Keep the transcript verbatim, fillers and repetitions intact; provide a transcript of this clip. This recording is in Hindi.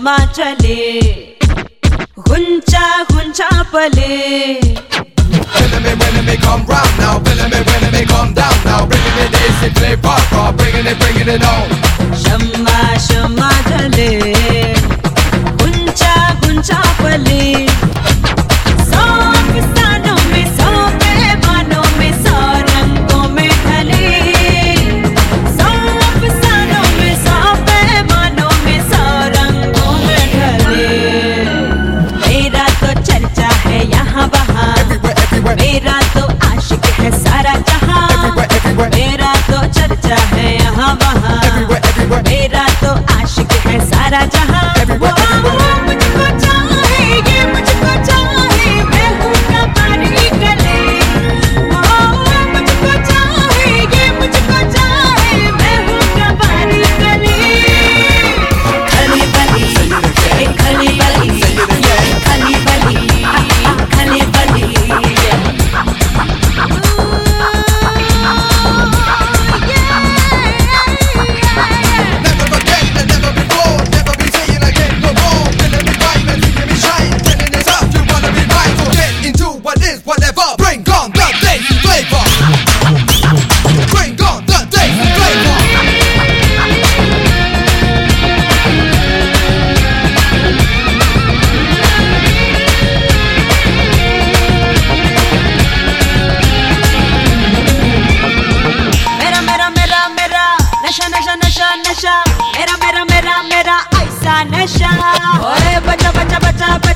शम्मा चले, गुंचा गुंचा पले। Feeling me, winning me, come round now. Feeling me, winning me, come down now. Bringing it easy, play pop, bringing it, bringing it on. शम्मा शम्मा चले, गुंचा गुंचा पले। सौ अफसानों में, सौ पैमानों में, सौ रंगों में ढले। सौ अफसानों में, सौ पैमानों में, सौ रंगों में ढले। मेरा तो चर्चा है यहाँ वहाँ, मेरा तो आशिक है सारा जहाँ। मेरा तो चर्चा है यहाँ वहाँ, मेरा तो आशिक है सारा जहाँ। मुझको चाहे, ये मुझको चाहे, मैं हूँ कबाड़ी गले। मुझको चाहे, ये मुझको चाहे, मैं हूँ कबाड़ी गले। खली बली, खली बली, खली बली, खली बली। नशा मेरा मेरा मेरा मेरा ऐसा नशा। ओए बचा बचा बचा बचा।